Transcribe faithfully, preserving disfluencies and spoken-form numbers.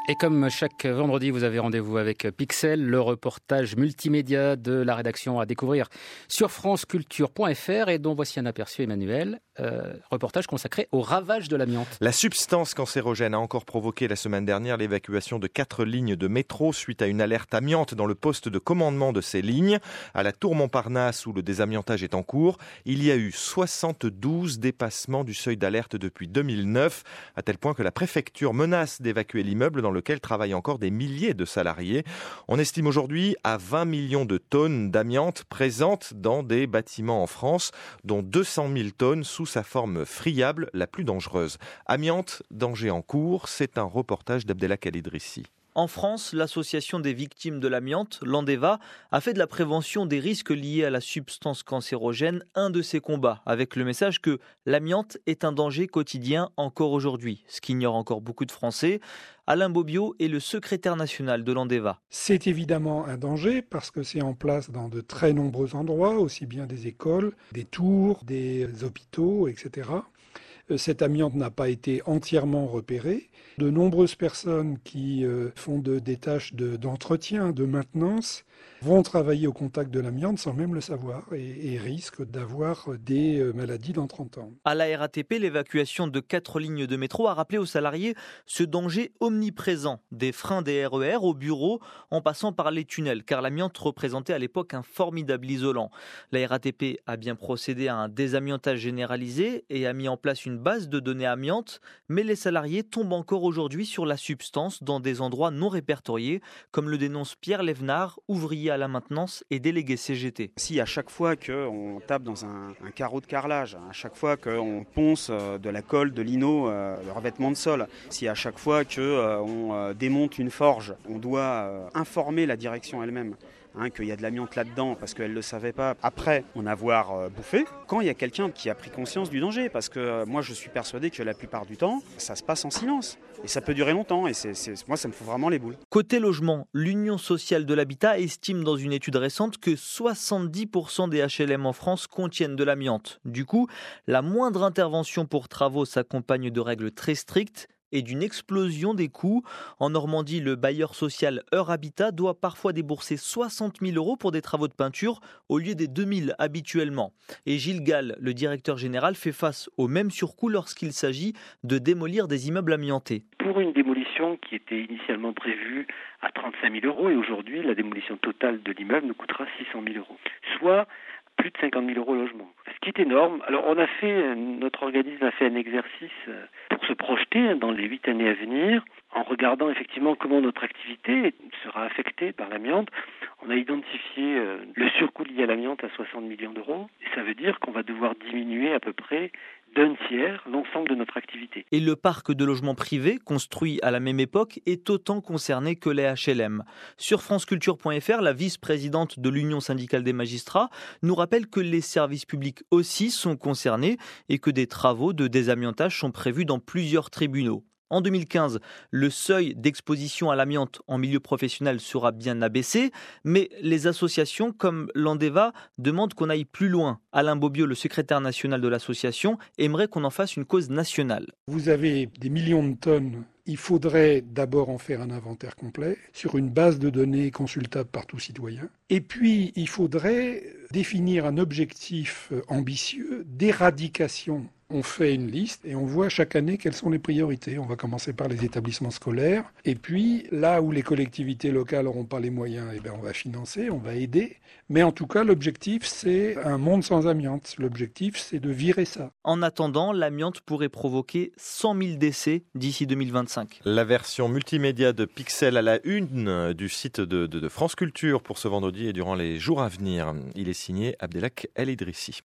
Et comme chaque vendredi, vous avez rendez-vous avec Pixel, le reportage multimédia de la rédaction à découvrir sur franceculture point f r et dont voici un aperçu, Emmanuel. Euh, reportage consacré au ravage de l'amiante. La substance cancérogène a encore provoqué la semaine dernière l'évacuation de quatre lignes de métro suite à une alerte amiante dans le poste de commandement de ces lignes. À la Tour Montparnasse, où le désamiantage est en cours, il y a eu soixante-douze dépassements du seuil d'alerte depuis deux mille neuf, à tel point que la préfecture menace d'évacuer l'immeuble dans lequel travaillent encore des milliers de salariés. On estime aujourd'hui à vingt millions de tonnes d'amiante présentes dans des bâtiments en France, dont deux cent mille tonnes sous sa forme friable la plus dangereuse. Amiante, danger en cours, c'est un reportage d'Abdelak Idrissi. En France, l'association des victimes de l'amiante, l'Andeva, a fait de la prévention des risques liés à la substance cancérogène un de ses combats, avec le message que l'amiante est un danger quotidien encore aujourd'hui, ce qu'ignorent encore beaucoup de Français. Alain Bobiot est le secrétaire national de l'Andeva. C'est évidemment un danger parce que c'est en place dans de très nombreux endroits, aussi bien des écoles, des tours, des hôpitaux, et cetera. Cette amiante n'a pas été entièrement repérée. De nombreuses personnes qui euh, font de, des tâches de, d'entretien, de maintenance, vont travailler au contact de l'amiante sans même le savoir et, et risquent d'avoir des euh, maladies dans trente ans. À la R A T P, l'évacuation de quatre lignes de métro a rappelé aux salariés ce danger omniprésent des freins des R E R au bureau en passant par les tunnels, car l'amiante représentait à l'époque un formidable isolant. La R A T P a bien procédé à un désamiantage généralisé et a mis en place une base de données amiante, mais les salariés tombent encore aujourd'hui sur la substance dans des endroits non répertoriés, comme le dénonce Pierre Lévenard, ouvrier à la maintenance et délégué C G T. Si à chaque fois qu'on tape dans un, un carreau de carrelage, à chaque fois qu'on ponce de la colle, de lino, euh, le revêtement de sol, si à chaque fois qu'on euh, démonte une forge, on doit euh, informer la direction elle-même, Hein, qu'il y a de l'amiante là-dedans parce qu'elle ne le savait pas après en avoir euh, bouffé, quand il y a quelqu'un qui a pris conscience du danger, parce que euh, moi je suis persuadé que la plupart du temps ça se passe en silence et ça peut durer longtemps et c'est, c'est, moi ça me fout vraiment les boules. Côté logement, l'Union sociale de l'habitat estime dans une étude récente que soixante-dix pour cent des H L M en France contiennent de l'amiante. Du coup, la moindre intervention pour travaux s'accompagne de règles très strictes et d'une explosion des coûts. En Normandie, le bailleur social Heure Habitat doit parfois débourser soixante mille euros pour des travaux de peinture au lieu des deux mille habituellement. Et Gilles Gall, le directeur général, fait face au même surcoût lorsqu'il s'agit de démolir des immeubles amiantés. Pour une démolition qui était initialement prévue à trente-cinq mille euros et aujourd'hui la démolition totale de l'immeuble nous coûtera six cent mille euros, soit plus de cinquante mille euros au logement. Ce qui est énorme. Alors on a fait, notre organisme a fait un exercice pour se projeter dans les huit années à venir, en regardant effectivement comment notre activité sera affectée par l'amiante. On a identifié le surcoût lié à l'amiante à soixante millions d'euros. Et ça veut dire qu'on va devoir diminuer à peu près d'un tiers l'ensemble de notre activité. Et le parc de logements privés, construit à la même époque, est autant concerné que les H L M. Sur franceculture point f r, la vice-présidente de l'Union syndicale des magistrats nous rappelle que les services publics aussi sont concernés et que des travaux de désamiantage sont prévus dans plusieurs tribunaux. En deux mille quinze, le seuil d'exposition à l'amiante en milieu professionnel sera bien abaissé, mais les associations comme l'Andeva demandent qu'on aille plus loin. Alain Bobiot, le secrétaire national de l'association, aimerait qu'on en fasse une cause nationale. Vous avez des millions de tonnes. Il faudrait d'abord en faire un inventaire complet sur une base de données consultable par tout citoyen. Et puis, il faudrait définir un objectif ambitieux d'éradication. On fait une liste et on voit chaque année quelles sont les priorités. On va commencer par les établissements scolaires. Et puis, là où les collectivités locales n'auront pas les moyens, eh bien, on va financer, on va aider. Mais en tout cas, l'objectif, c'est un monde sans amiante. L'objectif, c'est de virer ça. En attendant, l'amiante pourrait provoquer cent mille décès d'ici deux mille vingt-cinq. La version multimédia de Pixel à la une du site de, de, de France Culture pour ce vendredi et durant les jours à venir. Il est signé Abdelak Idrissi.